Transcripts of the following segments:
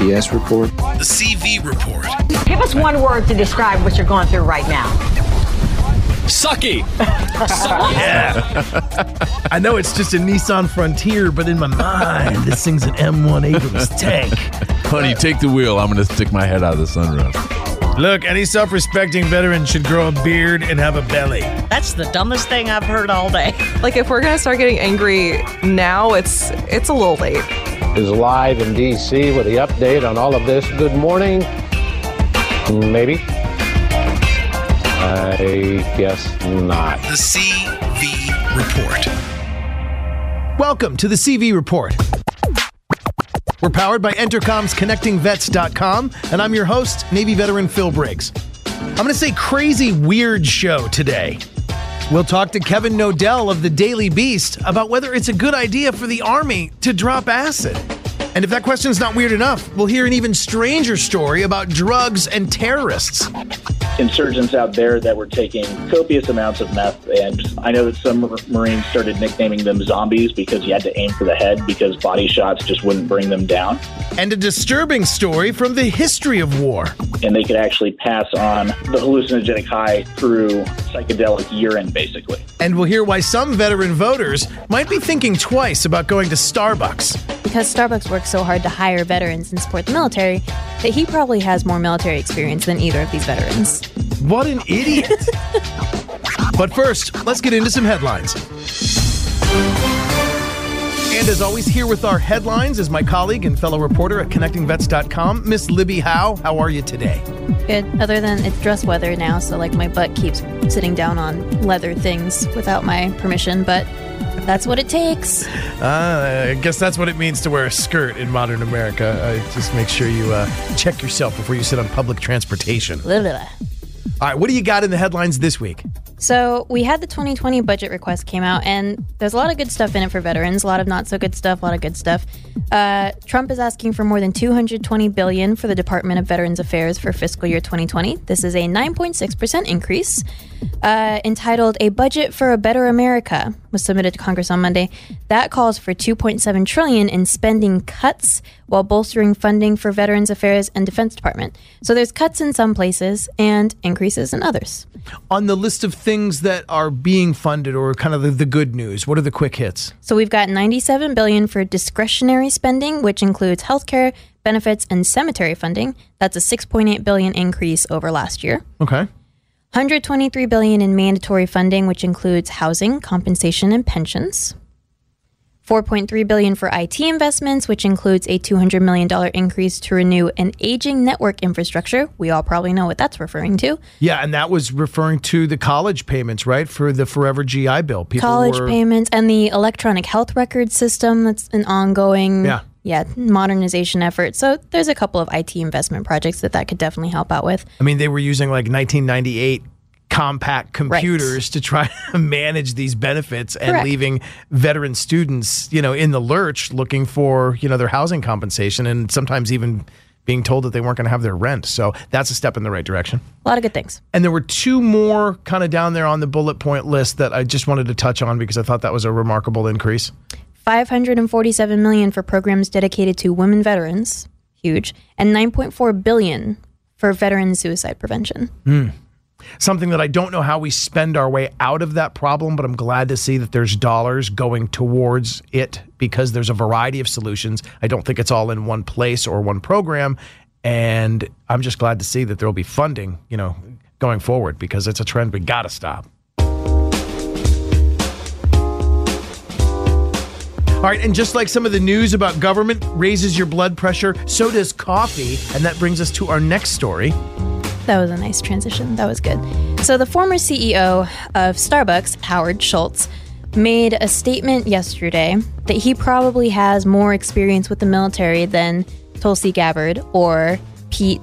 CVS report. The CV report. Give us one word to describe what you're going through right now. Sucky. Yeah. I know it's just a Nissan Frontier, but in my mind, this thing's an M1 Abrams tank. Honey, take the wheel. I'm going to stick my head out of the sunroof. Look, any self-respecting veteran should grow a beard and have a belly. That's the dumbest thing I've heard all day. Like, if we're going to start getting angry now, it's a little late. Is live in D.C. with the update on all of this. Good morning. Maybe. I guess not. The CV report. Welcome to the CV report. We're powered by Entercom's ConnectingVets.com, and I'm your host, Navy veteran Phil Briggs. I'm going to say crazy weird show today. We'll talk to Kevin Nodell of the Daily Beast about whether it's a good idea for the Army to drop acid. And if that question's not weird enough, we'll hear an even stranger story about drugs and terrorists. Insurgents out there that were taking copious amounts of meth, and I know that some Marines started nicknaming them zombies because you had to aim for the head because body shots just wouldn't bring them down. And a disturbing story from the history of war. And they could actually pass on the hallucinogenic high through psychedelic urine, basically. And we'll hear why some veteran voters might be thinking twice about going to Starbucks. Because Starbucks works so hard to hire veterans and support the military, that he probably has more military experience than either of these veterans. What an idiot. But first, let's get into some headlines. And as always, here with our headlines is my colleague and fellow reporter at ConnectingVets.com, Miss Libby Howe. How are you today? Good. Other than it's dress weather now, so like my butt keeps sitting down on leather things without my permission, but that's what it takes. I guess that's what it means to wear a skirt in modern America. Just make sure you check yourself before you sit on public transportation. All right, what do you got in the headlines this week? So we had the 2020 budget request came out, and there's a lot of good stuff in it for veterans, a lot of not so good stuff, a lot of good stuff. Trump is asking for more than $220 billion for the Department of Veterans Affairs for fiscal year 2020. This is a 9.6% increase. Entitled A Budget for a Better America was submitted to Congress on Monday. That calls for $2.7 trillion in spending cuts while bolstering funding for Veterans Affairs and Defense Department. So there's cuts in some places and increases in others. On the list of things that are being funded, or kind of the good news, what are the quick hits? So we've got $97 billion for discretionary spending, which includes healthcare, benefits, and cemetery funding. That's a $6.8 billion increase over last year. Okay. $123 billion in mandatory funding, which includes housing, compensation, and pensions. $4.3 billion for IT investments, which includes a $200 million increase to renew an aging network infrastructure. We all probably know what that's referring to. Yeah, and that was referring to the college payments, right, for the Forever GI Bill. College payments and the electronic health record system. That's an ongoing modernization effort. So there's a couple of IT investment projects that could definitely help out with. I mean, they were using like 1998 compact computers to try to manage these benefits and leaving veteran students, in the lurch looking for, their housing compensation and sometimes even being told that they weren't going to have their rent. So that's a step in the right direction. A lot of good things. And there were two more kind of down there on the bullet point list that I just wanted to touch on because I thought that was a remarkable increase. $547 million for programs dedicated to women veterans, huge, and $9.4 billion for veteran suicide prevention. Something that I don't know how we spend our way out of that problem, but I'm glad to see that there's dollars going towards it because there's a variety of solutions. I don't think it's all in one place or one program, and I'm just glad to see that there'll be funding, going forward because it's a trend we got to stop. All right, and just like some of the news about government raises your blood pressure, so does coffee, and that brings us to our next story. That was a nice transition. That was good. So the former CEO of Starbucks, Howard Schultz, made a statement yesterday that he probably has more experience with the military than Tulsi Gabbard or Pete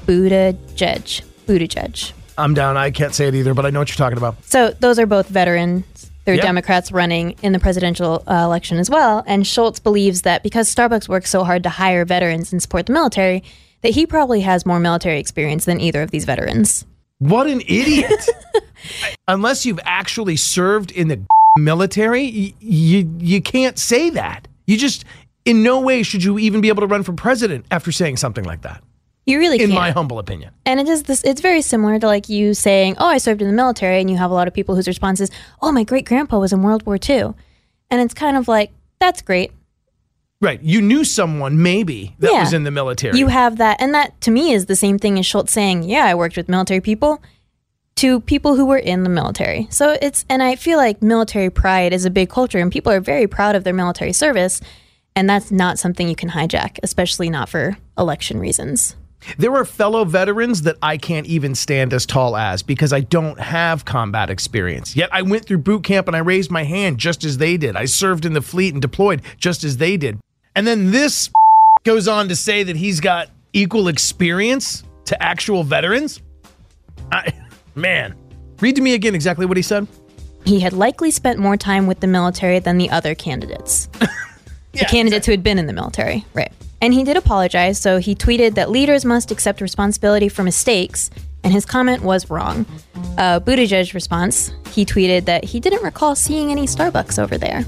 Buttigieg. I'm down. I can't say it either, but I know what you're talking about. So those are both veterans. They're Democrats running in the presidential election as well. And Schultz believes that because Starbucks works so hard to hire veterans and support the military, that he probably has more military experience than either of these veterans. What an idiot. Unless you've actually served in the military, you can't say that. in no way should you even be able to run for president after saying something like that. You really can't. In my humble opinion. And it's very similar to like you saying, oh, I served in the military, and you have a lot of people whose response is, oh, my great-grandpa was in World War II. And it's kind of like, that's great. Right. You knew someone maybe that was in the military. You have that. And that, to me, is the same thing as Schultz saying, yeah, I worked with military people, to people who were in the military. So and I feel like military pride is a big culture, and people are very proud of their military service. And that's not something you can hijack, especially not for election reasons. There are fellow veterans that I can't even stand as tall as because I don't have combat experience. Yet I went through boot camp and I raised my hand just as they did. I served in the fleet and deployed just as they did. And then this goes on to say that he's got equal experience to actual veterans. Man, read to me again exactly what he said. He had likely spent more time with the military than the other candidates. The candidates who had been in the military, right. And he did apologize, so he tweeted that leaders must accept responsibility for mistakes, and his comment was wrong. Buttigieg's response, he tweeted that he didn't recall seeing any Starbucks over there.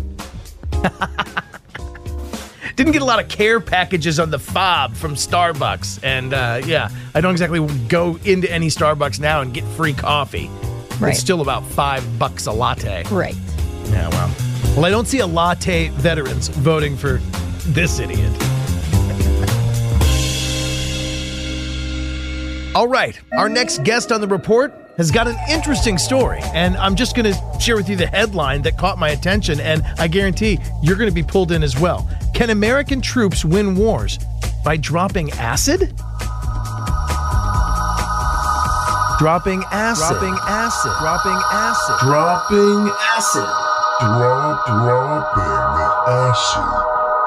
Didn't get a lot of care packages on the fob from Starbucks. And I don't exactly go into any Starbucks now and get free coffee. Right. It's still about $5 a latte. Right. Yeah, well, I don't see a latte veterans voting for this idiot. All right, our next guest on the report has got an interesting story, and I'm just going to share with you the headline that caught my attention, and I guarantee you're going to be pulled in as well. Can American troops win wars by dropping acid? Dropping acid. Dropping acid. Dropping acid. Dropping acid. Dropping acid.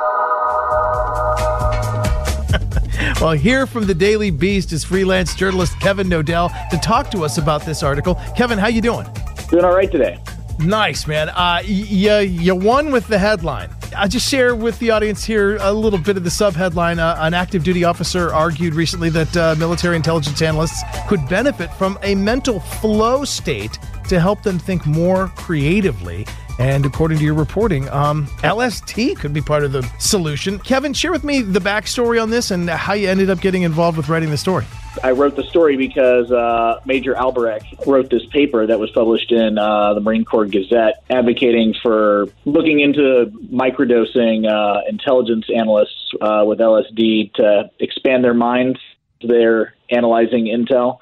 Well, here from the Daily Beast is freelance journalist Kevin Nodell to talk to us about this article. Kevin, how you doing? Doing all right today. Nice, man. You won with the headline. I'll just share with the audience here a little bit of the sub-headline. An active duty officer argued recently that military intelligence analysts could benefit from a mental flow state to help them think more creatively. And according to your reporting, LSD could be part of the solution. Kevin, share with me the backstory on this and how you ended up getting involved with writing the story. I wrote the story because Major Albrecht wrote this paper that was published in the Marine Corps Gazette advocating for looking into microdosing intelligence analysts with LSD to expand their minds. They're analyzing intel,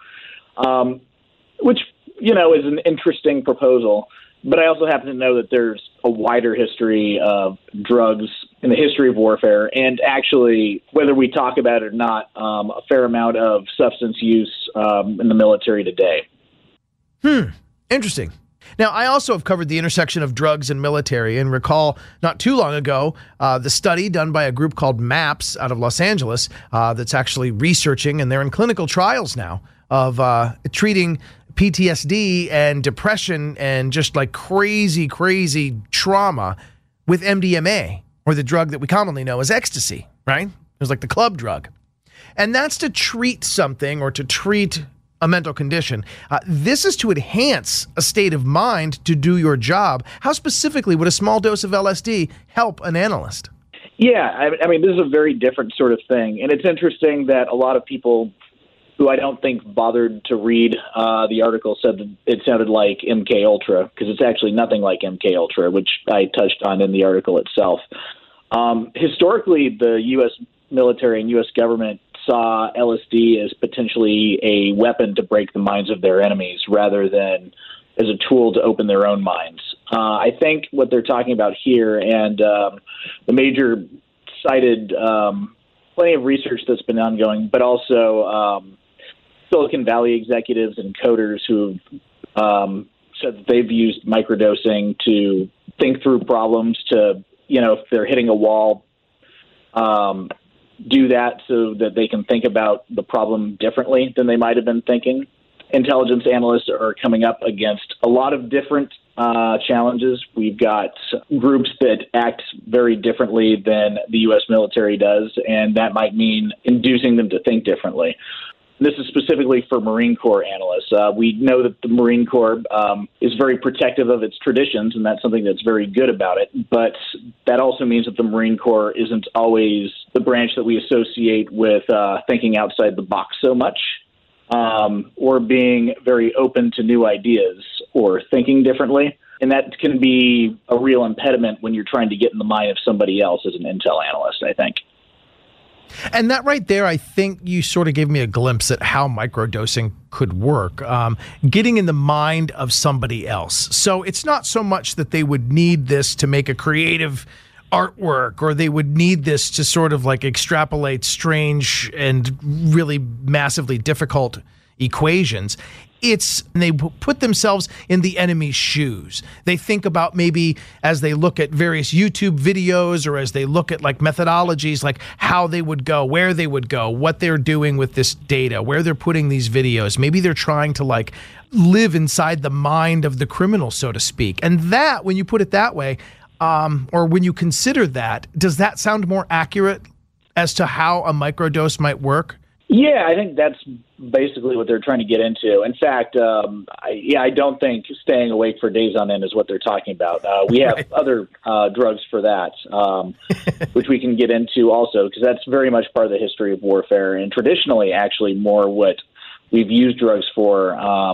which, is an interesting proposal. But I also happen to know that there's a wider history of drugs in the history of warfare, and actually, whether we talk about it or not, a fair amount of substance use in the military today. Interesting. Now, I also have covered the intersection of drugs and military, and recall not too long ago, the study done by a group called MAPS out of Los Angeles that's actually researching, and they're in clinical trials now, of treating PTSD and depression and just like crazy trauma with MDMA, or the drug that we commonly know as ecstasy, right? It was like the club drug. And that's to treat something or to treat a mental condition. This is to enhance a state of mind to do your job. How specifically would a small dose of LSD help an analyst? Yeah, I mean, this is a very different sort of thing. And it's interesting that a lot of people who I don't think bothered to read the article said that it sounded like MK Ultra, because it's actually nothing like MK Ultra, which I touched on in the article itself. Historically, the U.S. military and U.S. government saw LSD as potentially a weapon to break the minds of their enemies rather than as a tool to open their own minds. I think what they're talking about here, and the major cited plenty of research that's been ongoing, but also Silicon Valley executives and coders who said that they've used microdosing to think through problems, to, if they're hitting a wall, do that so that they can think about the problem differently than they might have been thinking. Intelligence analysts are coming up against a lot of different challenges. We've got groups that act very differently than the U.S. military does, and that might mean inducing them to think differently. This is specifically for Marine Corps analysts. We know that the Marine Corps is very protective of its traditions, and that's something that's very good about it. But that also means that the Marine Corps isn't always the branch that we associate with thinking outside the box so much, or being very open to new ideas or thinking differently. And that can be a real impediment when you're trying to get in the mind of somebody else as an intel analyst, I think. And that right there, I think you sort of gave me a glimpse at how microdosing could work, getting in the mind of somebody else. So it's not so much that they would need this to make a creative artwork, or they would need this to sort of like extrapolate strange and really massively difficult equations. They put themselves in the enemy's shoes. They think about, maybe as they look at various YouTube videos, or as they look at like methodologies, like how they would go, where they would go, what they're doing with this data, where they're putting these videos. Maybe they're trying to like live inside the mind of the criminal, so to speak. And that, when you put it that way, or when you consider that, does that sound more accurate as to how a microdose might work? Yeah, I think that's basically what they're trying to get into. In fact, I don't think staying awake for days on end is what they're talking about. We have other drugs for that, which we can get into also, because that's very much part of the history of warfare, and traditionally actually more what we've used drugs for,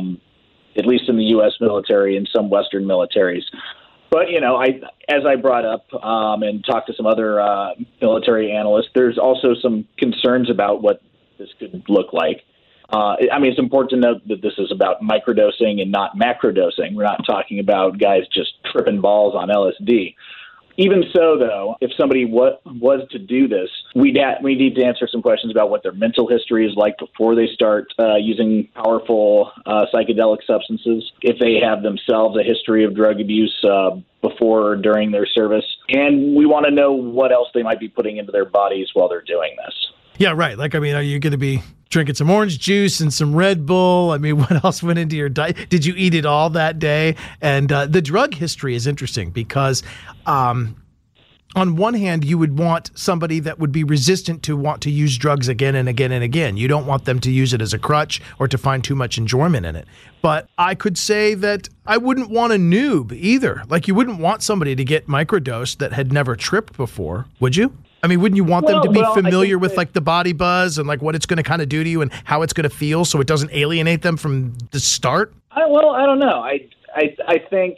at least in the U.S. military and some Western militaries. But, as I brought up and talked to some other military analysts, there's also some concerns about what this could look like. It's important to note that this is about microdosing and not macrodosing. We're not talking about guys just tripping balls on LSD. Even so, though, if somebody was to do this, we need to answer some questions about what their mental history is like before they start using powerful psychedelic substances, if they have themselves a history of drug abuse before or during their service. And we want to know what else they might be putting into their bodies while they're doing this. Yeah, right. Like, are you going to be drinking some orange juice and some Red Bull? What else went into your diet? Did you eat it all that day? And the drug history is interesting because on one hand, you would want somebody that would be resistant to want to use drugs again and again and again. You don't want them to use it as a crutch or to find too much enjoyment in it. But I could say that I wouldn't want a noob either. Like, you wouldn't want somebody to get microdosed that had never tripped before, would you? Wouldn't you want them to be familiar with like the body buzz and like what it's going to kind of do to you and how it's going to feel, so it doesn't alienate them from the start? I don't know. I think,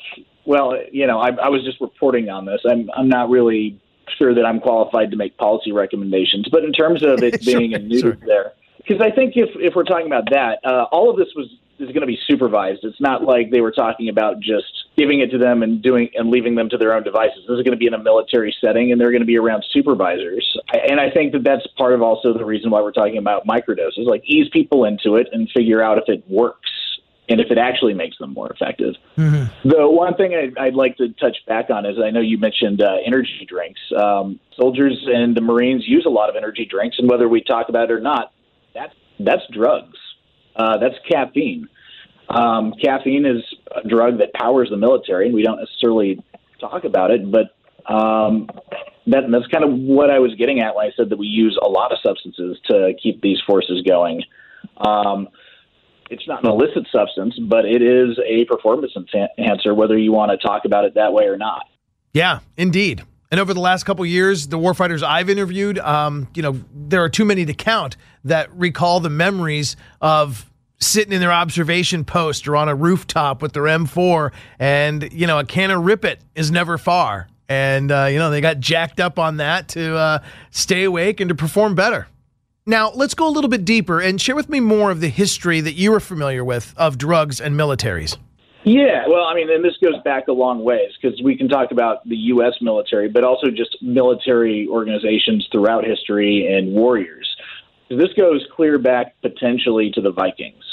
I was just reporting on this. I'm not really sure that I'm qualified to make policy recommendations, but in terms of it being a noob there, because I think if we're talking about that, all of this is going to be supervised. It's not like they were talking about just giving it to them and leaving them to their own devices. This is going to be in a military setting, and they're going to be around supervisors. And I think that that's part of also the reason why we're talking about microdoses, like ease people into it and figure out if it works and if it actually makes them more effective. Mm-hmm. The one thing I'd like to touch back on is, I know you mentioned energy drinks. Soldiers and the Marines use a lot of energy drinks, and whether we talk about it or not, that's drugs. That's caffeine. Caffeine is a drug that powers the military, and we don't necessarily talk about it, but that's kind of what I was getting at when I said that we use a lot of substances to keep these forces going. It's not an illicit substance, but it is a performance enhancer, whether you want to talk about it that way or not. Yeah, indeed. And over the last couple of years, the warfighters I've interviewed, there are too many to count that recall the memories of sitting in their observation post or on a rooftop with their M4, and, a can of Rip It is never far. And, they got jacked up on that to stay awake and to perform better. Now, let's go a little bit deeper and share with me more of the history that you are familiar with of drugs and militaries. Yeah, well, and this goes back a long ways, because we can talk about the U.S. military, but also just military organizations throughout history and warriors. This goes clear back potentially to the Vikings,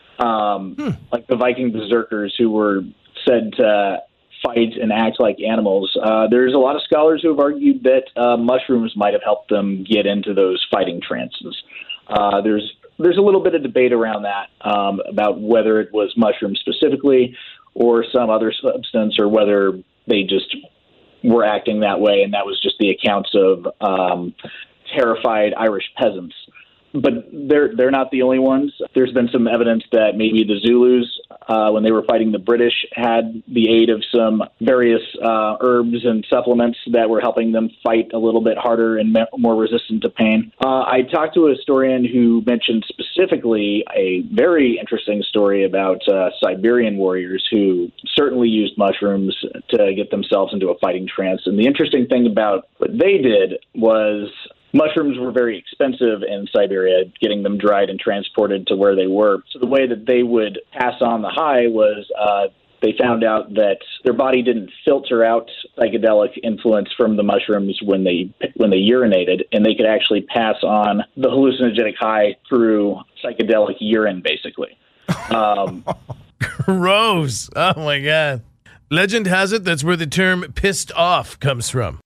like the Viking berserkers who were said to fight and act like animals. There's a lot of scholars who have argued that mushrooms might have helped them get into those fighting trances. There's a little bit of debate around that, about whether it was mushrooms specifically or some other substance, or whether they just were acting that way and that was just the accounts of terrified Irish peasants. But they're not the only ones. There's been some evidence that maybe the Zulus, when they were fighting the British, had the aid of some various herbs and supplements that were helping them fight a little bit harder and more resistant to pain. I talked to a historian who mentioned specifically a very interesting story about Siberian warriors who certainly used mushrooms to get themselves into a fighting trance. And the interesting thing about what they did was mushrooms were very expensive in Siberia, getting them dried and transported to where they were. So the way that they would pass on the high was they found out that their body didn't filter out psychedelic influence from the mushrooms when they urinated, and they could actually pass on the hallucinogenic high through psychedelic urine, basically. Gross. Oh, my God. Legend has it that's where the term pissed off comes from.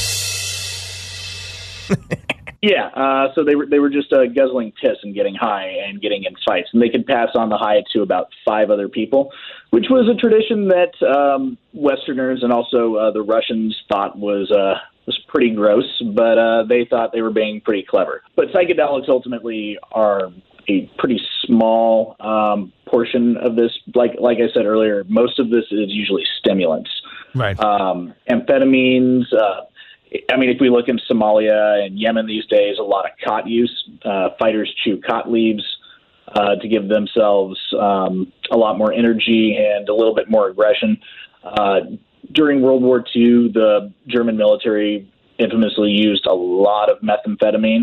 Yeah, so they were just guzzling piss and getting high and getting in fights, and they could pass on the high to about 5 other people, which was a tradition that Westerners and also the Russians thought was pretty gross, but they thought they were being pretty clever. But psychedelics ultimately are a pretty small portion of this. Like I said earlier, most of this is usually stimulants, right? Amphetamines. If we look in Somalia and Yemen these days, a lot of khat use. Fighters chew khat leaves to give themselves a lot more energy and a little bit more aggression. During World War II, the German military infamously used a lot of methamphetamine.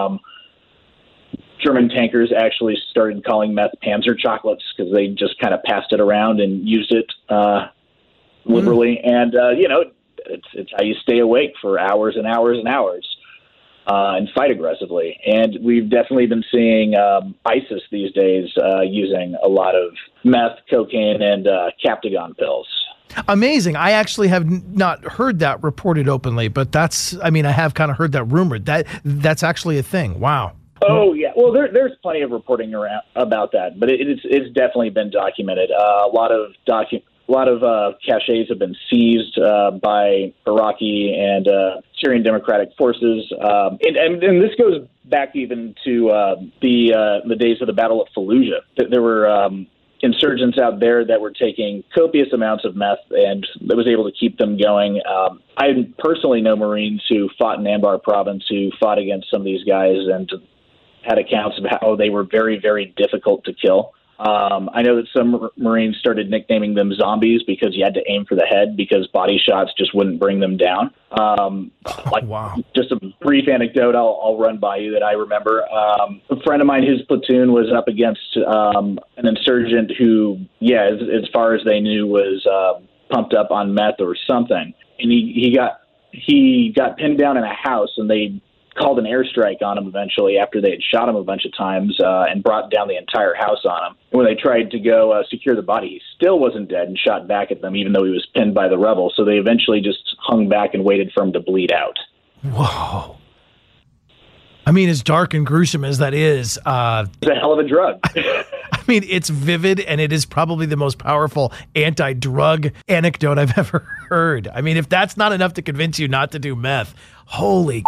German tankers actually started calling meth Panzer chocolates because they just kind of passed it around and used it liberally. And, it's how you stay awake for hours and hours and hours and fight aggressively. And we've definitely been seeing ISIS these days using a lot of meth, cocaine, and Captagon pills. Amazing. I actually have not heard that reported openly, but I have kind of heard that rumored. That's actually a thing. Wow. Oh, yeah. Well, there's plenty of reporting around about that, but it's definitely been documented. A lot of caches have been seized by Iraqi and Syrian Democratic forces, and this goes back even to the days of the Battle of Fallujah. There were insurgents out there that were taking copious amounts of meth, and that was able to keep them going. I personally know Marines who fought in Anbar province who fought against some of these guys and had accounts of how they were very, very difficult to kill. I know that some Marines started nicknaming them zombies because you had to aim for the head because body shots just wouldn't bring them down. Wow. Just a brief anecdote I'll run by you that I remember. A friend of mine, his platoon was up against an insurgent who, as far as they knew, was pumped up on meth or something. And he got pinned down in a house, and they called an airstrike on him eventually after they had shot him a bunch of times and brought down the entire house on him. And when they tried to go secure the body, he still wasn't dead and shot back at them, even though he was pinned by the rebel. So they eventually just hung back and waited for him to bleed out. Whoa. As dark and gruesome as that is, it's a hell of a drug. It's vivid, and it is probably the most powerful anti-drug anecdote I've ever heard. If that's not enough to convince you not to do meth, holy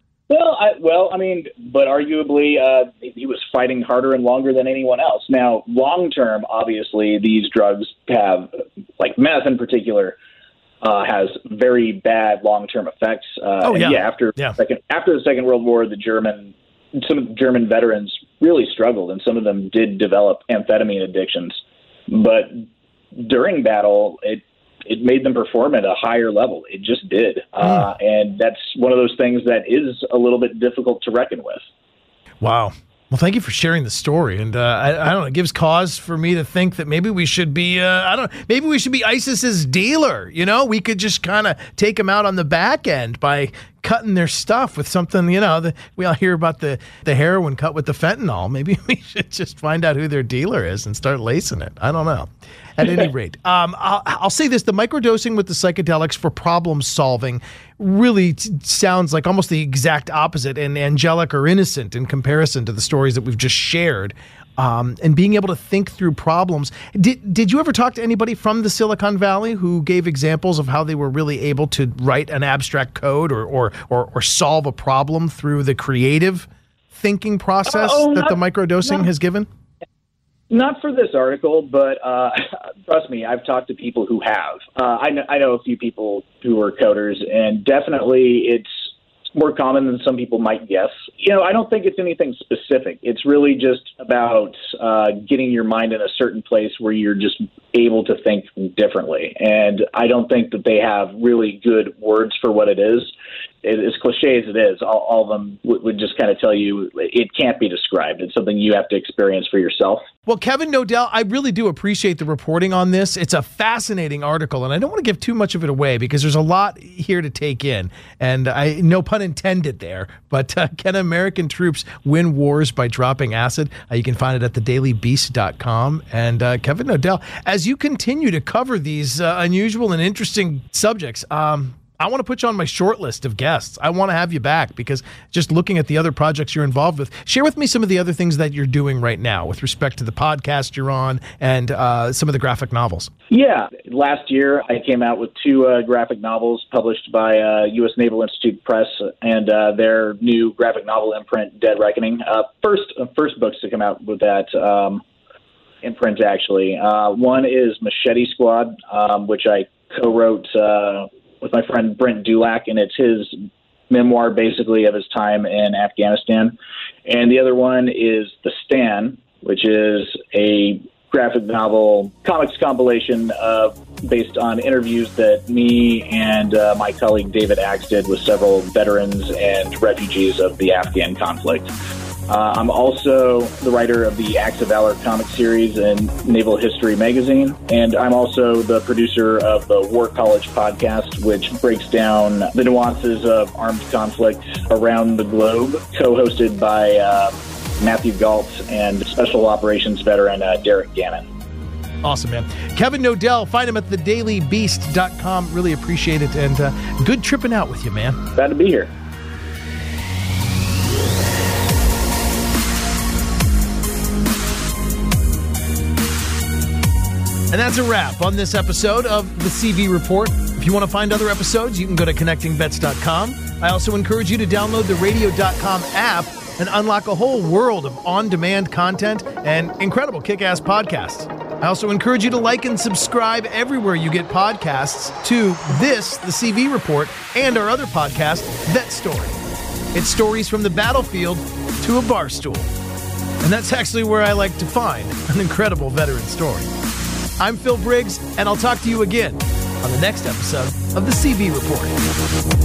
but arguably he was fighting harder and longer than anyone else. Now, long term, obviously, these drugs have, like meth in particular, has very bad long term effects. After the Second World War, some of the German veterans really struggled, and some of them did develop amphetamine addictions. But during battle, it made them perform at a higher level. It just did. And that's one of those things that is a little bit difficult to reckon with. Wow. Well, thank you for sharing the story. And I don't know, it gives cause for me to think that maybe we should be, maybe we should be ISIS's dealer. We could just kind of take them out on the back end by cutting their stuff with something, we all hear about the heroin cut with the fentanyl. Maybe we should just find out who their dealer is and start lacing it. I don't know. At any rate, I'll say this. The microdosing with the psychedelics for problem solving really sounds like almost the exact opposite and angelic or innocent in comparison to the stories that we've just shared. And being able to think through problems. Did you ever talk to anybody from the Silicon Valley who gave examples of how they were really able to write an abstract code or solve a problem through the creative thinking process that the microdosing has given? Not for this article, but trust me, I've talked to people who have. I know a few people who are coders, and definitely it's more common than some people might guess. I don't think it's anything specific. It's really just about getting your mind in a certain place where you're just able to think differently. And I don't think that they have really good words for what it is. As cliche as it is, all of them would just kind of tell you it can't be described. It's something you have to experience for yourself. Well, Kevin Nodell, I really do appreciate the reporting on this. It's a fascinating article, and I don't want to give too much of it away because there's a lot here to take in. And no pun intended there, but can American troops win wars by dropping acid? You can find it at thedailybeast.com. And Kevin Nodell, as you continue to cover these unusual and interesting subjects, I want to put you on my short list of guests. I want to have you back because just looking at the other projects you're involved with, share with me some of the other things that you're doing right now with respect to the podcast you're on and some of the graphic novels. Yeah. Last year, I came out with 2 graphic novels published by U.S. Naval Institute Press and their new graphic novel imprint, Dead Reckoning. First books to come out with that imprint, actually. One is Machete Squad, which I co-wrote with my friend Brent Dulac, and it's his memoir basically of his time in Afghanistan. And the other one is The Stand, which is a graphic novel comics compilation based on interviews that me and my colleague David Axe did with several veterans and refugees of the Afghan conflict. I'm also the writer of the Acts of Valor comic series in Naval History magazine, and I'm also the producer of the War College podcast, which breaks down the nuances of armed conflict around the globe, co-hosted by Matthew Galt and Special Operations veteran Derek Gannon. Awesome, man. Kevin Nodell, find him at thedailybeast.com. Really appreciate it, and good tripping out with you, man. Glad to be here. And that's a wrap on this episode of the CV Report. If you want to find other episodes, you can go to connectingvets.com. I also encourage you to download the radio.com app and unlock a whole world of on-demand content and incredible kick-ass podcasts. I also encourage you to like and subscribe everywhere you get podcasts to this, the CV Report, and our other podcast, Vet Story. It's stories from the battlefield to a bar stool. And that's actually where I like to find an incredible veteran story. I'm Phil Briggs, and I'll talk to you again on the next episode of the CV Report.